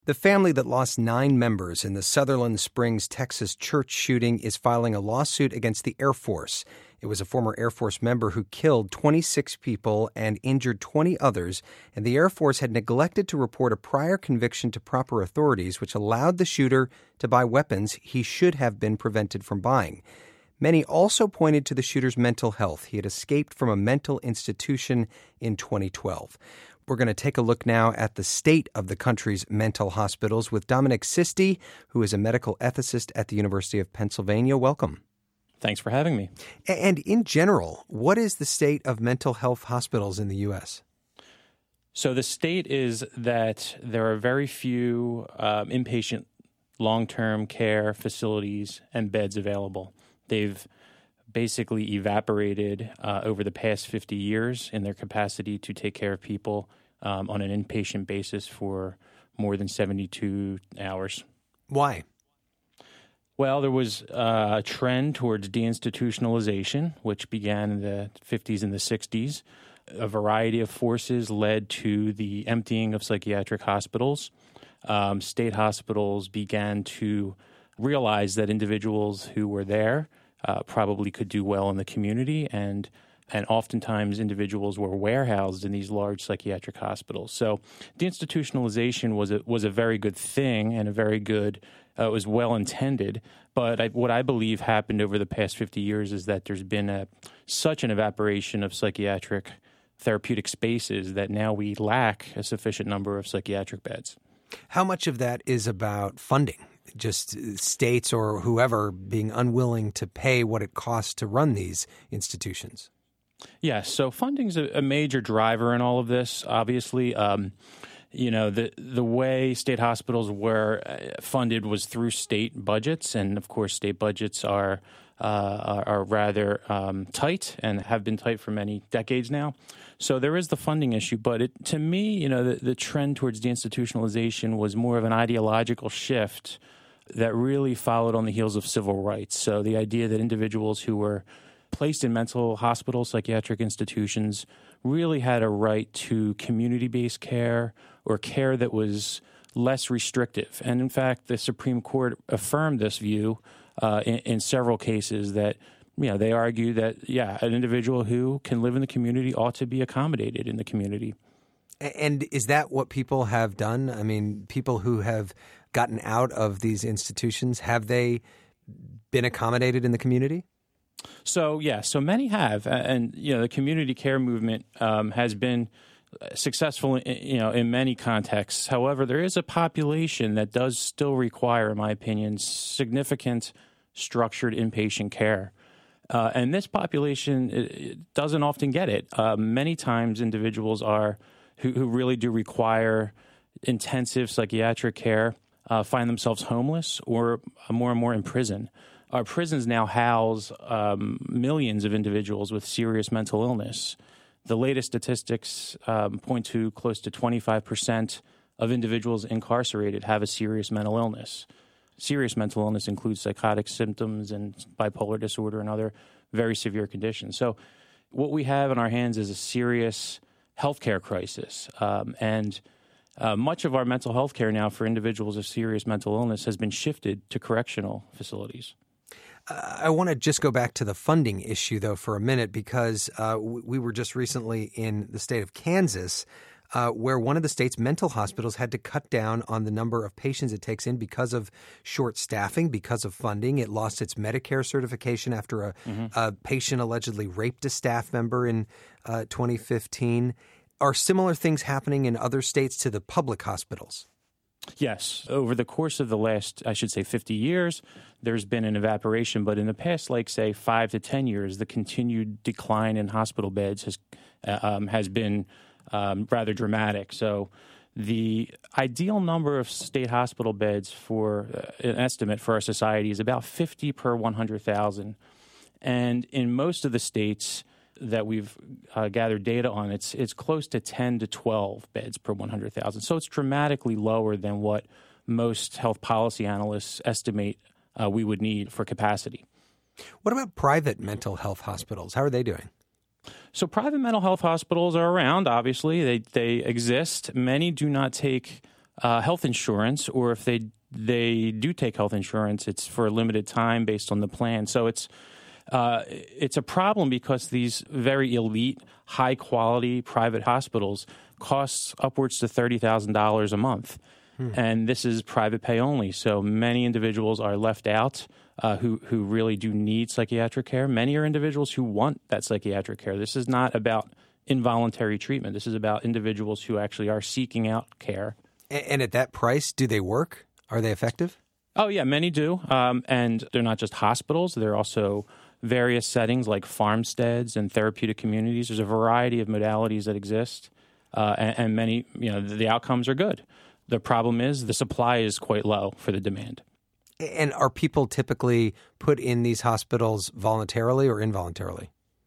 The family that lost 9 members in the Sutherland Springs, Texas church shooting is filing a lawsuit against the Air Force. It was a former Air Force member who killed 26 people and injured 20 others, and the Air Force had neglected to report a prior conviction to proper authorities, which allowed the shooter to buy weapons he should have been prevented from buying. Many also pointed to the shooter's mental health. He had escaped from a mental institution in 2012. We're going to take a look now at the state of the country's mental hospitals with Dominic Sisti, who is a medical ethicist at the University of Pennsylvania. Welcome. Thanks for having me. And in general, what is the state of mental health hospitals in the U.S.? So the state is that there are very few inpatient long-term care facilities and beds available. They've basically evaporated over the past 50 years in their capacity to take care of people on an inpatient basis for more than 72 hours. Why? Well, there was a trend towards deinstitutionalization, which began in the 50s and the 60s. A variety of forces led to the emptying of psychiatric hospitals. State hospitals began to realize that individuals who were there probably could do well in the community, and oftentimes individuals were warehoused in these large psychiatric hospitals. So deinstitutionalization was a very good thing and a very good, it was well intended. But what I believe happened over the past 50 years is that there's been such an evaporation of psychiatric therapeutic spaces that now we lack a sufficient number of psychiatric beds. How much of that is about funding? Just states or whoever being unwilling to pay what it costs to run these institutions? Yes, so funding's a major driver in all of this, obviously. The way state hospitals were funded was through state budgets, and of course state budgets are rather tight and have been tight for many decades now. So there is the funding issue, but to me, the trend towards deinstitutionalization was more of an ideological shift that really followed on the heels of civil rights. So the idea that individuals who were placed in mental hospitals, psychiatric institutions, really had a right to community-based care or care that was less restrictive. And in fact, the Supreme Court affirmed this view in several cases that, they argue that, an individual who can live in the community ought to be accommodated in the community. And is that what people have done? I mean, people who have gotten out of these institutions, have they been accommodated in the community? So many have. And, the community care movement has been successful, in many contexts. However, there is a population that does still require, in my opinion, significant structured inpatient care. And this population it doesn't often get it. Many times individuals who really do require intensive psychiatric care find themselves homeless or more and more in prison. Our prisons now house millions of individuals with serious mental illness. The latest statistics point to close to 25% of individuals incarcerated have a serious mental illness. Serious mental illness includes psychotic symptoms and bipolar disorder and other very severe conditions. So what we have in our hands is a serious healthcare crisis. And much of our mental health care now for individuals of serious mental illness has been shifted to correctional facilities. I want to just go back to the funding issue, though, for a minute, because we were just recently in the state of Kansas, where one of the state's mental hospitals had to cut down on the number of patients it takes in because of short staffing, because of funding. It lost its Medicare certification after a patient allegedly raped a staff member in 2015. Are similar things happening in other states to the public hospitals? Yes. Over the course of the last, 50 years, there's been an evaporation. But in the past, 5 to 10 years, the continued decline in hospital beds has been rather dramatic. So the ideal number of state hospital beds for an estimate for our society is about 50 per 100,000. And in most of the states that we've gathered data on, it's close to 10 to 12 beds per 100,000. So it's dramatically lower than what most health policy analysts estimate we would need for capacity. What about private mental health hospitals? How are they doing? So private mental health hospitals are around, obviously. They exist. Many do not take health insurance, or if they do take health insurance, it's for a limited time based on the plan. So it's a problem because these very elite, high-quality private hospitals cost upwards to $30,000 a month. And this is private pay only. So many individuals are left out who really do need psychiatric care. Many are individuals who want that psychiatric care. This is not about involuntary treatment. This is about individuals who actually are seeking out care. And at that price, do they work? Are they effective? Oh, yeah, many do. And they're not just hospitals. They're also various settings like farmsteads and therapeutic communities. There's a variety of modalities that exist, and many, the outcomes are good. The problem is the supply is quite low for the demand. And are people typically put in these hospitals voluntarily or involuntarily?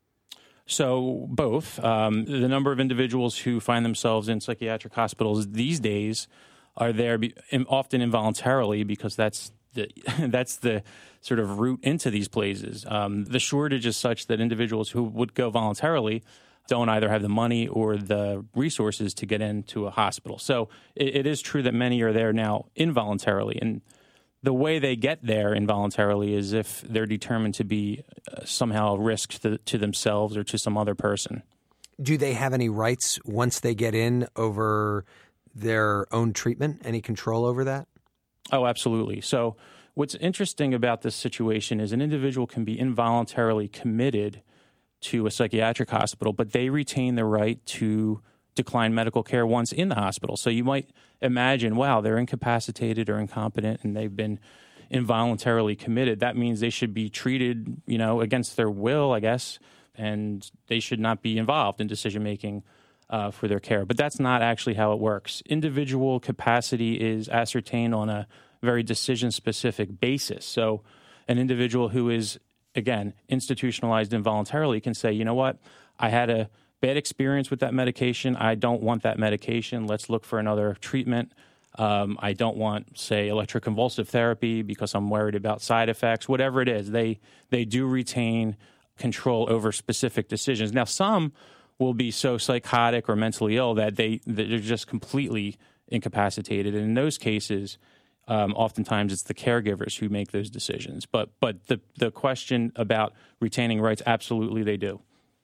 So both. The number of individuals who find themselves in psychiatric hospitals these days are there often involuntarily because that's the sort of route into these places. The shortage is such that individuals who would go voluntarily don't either have the money or the resources to get into a hospital. So it is true that many are there now involuntarily. And the way they get there involuntarily is if they're determined to be somehow a risk to themselves or to some other person. Do they have any rights once they get in over their own treatment? Any control over that? Oh, absolutely. So what's interesting about this situation is an individual can be involuntarily committed to a psychiatric hospital, but they retain the right to decline medical care once in the hospital. So you might imagine, wow, they're incapacitated or incompetent and they've been involuntarily committed. That means they should be treated, against their will, I guess, and they should not be involved in decision-making for their care. But that's not actually how it works. Individual capacity is ascertained on a very decision-specific basis. So an individual who is, again, institutionalized involuntarily can say, you know what, I had a bad experience with that medication. I don't want that medication. Let's look for another treatment. I don't want, say, electroconvulsive therapy because I'm worried about side effects. Whatever it is, they do retain control over specific decisions. Now, some will be so psychotic or mentally ill that they're just completely incapacitated. And in those cases, oftentimes it's the caregivers who make those decisions. But the question about retaining rights, absolutely they do.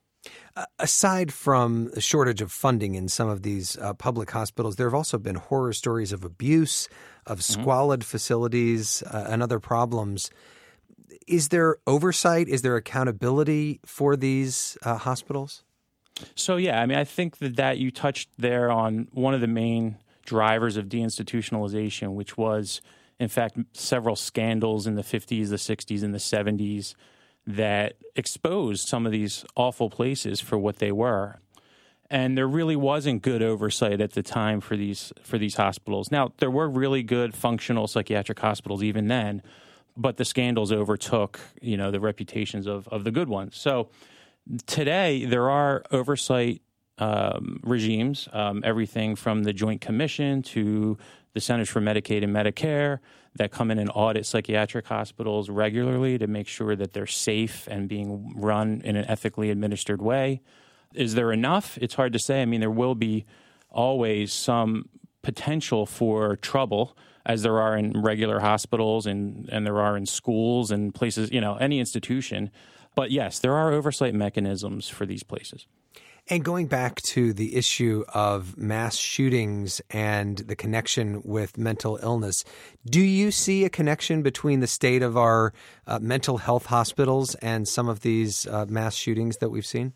Aside from the shortage of funding in some of these public hospitals, there have also been horror stories of abuse, of squalid facilities, and other problems. Is there oversight? Is there accountability for these hospitals? So, yeah, I think that you touched there on one of the main drivers of deinstitutionalization, which was, in fact, several scandals in the 50s, the 60s, and the 70s that exposed some of these awful places for what they were. And there really wasn't good oversight at the time for these hospitals. Now, there were really good functional psychiatric hospitals even then, but the scandals overtook, the reputations of the good ones. So today, there are oversight regimes, everything from the Joint Commission to the Centers for Medicaid and Medicare that come in and audit psychiatric hospitals regularly to make sure that they're safe and being run in an ethically administered way. Is there enough? It's hard to say. There will be always some potential for trouble, as there are in regular hospitals and there are in schools and places, any institution. But yes, there are oversight mechanisms for these places. And going back to the issue of mass shootings and the connection with mental illness, do you see a connection between the state of our mental health hospitals and some of these mass shootings that we've seen?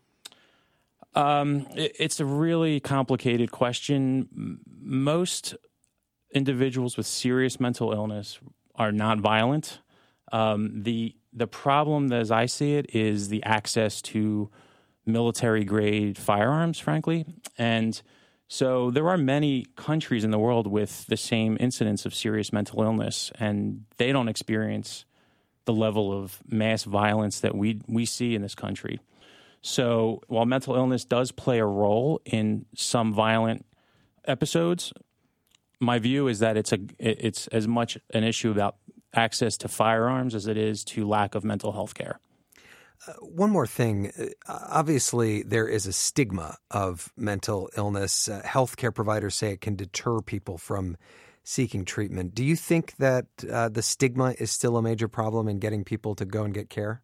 It's a really complicated question. Most individuals with serious mental illness are not violent. The problem, as I see it, is the access to military-grade firearms, frankly. And so there are many countries in the world with the same incidence of serious mental illness, and they don't experience the level of mass violence that we see in this country. So while mental illness does play a role in some violent episodes, my view is that it's as much an issue about access to firearms as it is to lack of mental health care. One more thing. Obviously, there is a stigma of mental illness. Healthcare providers say it can deter people from seeking treatment. Do you think that the stigma is still a major problem in getting people to go and get care?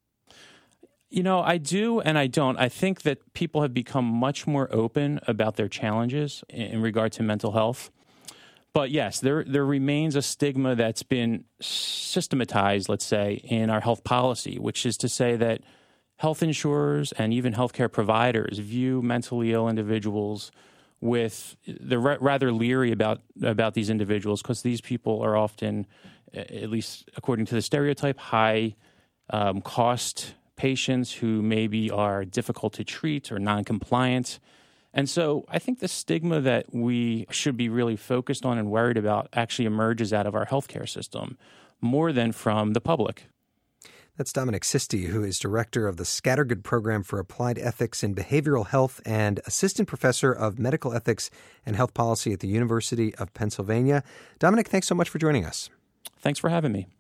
I do and I don't. I think that people have become much more open about their challenges in regard to mental health. But yes, there remains a stigma that's been systematized, let's say, in our health policy, which is to say that health insurers and even healthcare providers view mentally ill individuals they're rather leery about these individuals because these people are often, at least according to the stereotype, high cost patients who maybe are difficult to treat or non-compliant. And so I think the stigma that we should be really focused on and worried about actually emerges out of our healthcare system more than from the public. That's Dominic Sisti, who is director of the Scattergood Program for Applied Ethics in Behavioral Health and assistant professor of medical ethics and health policy at the University of Pennsylvania. Dominic, thanks so much for joining us. Thanks for having me.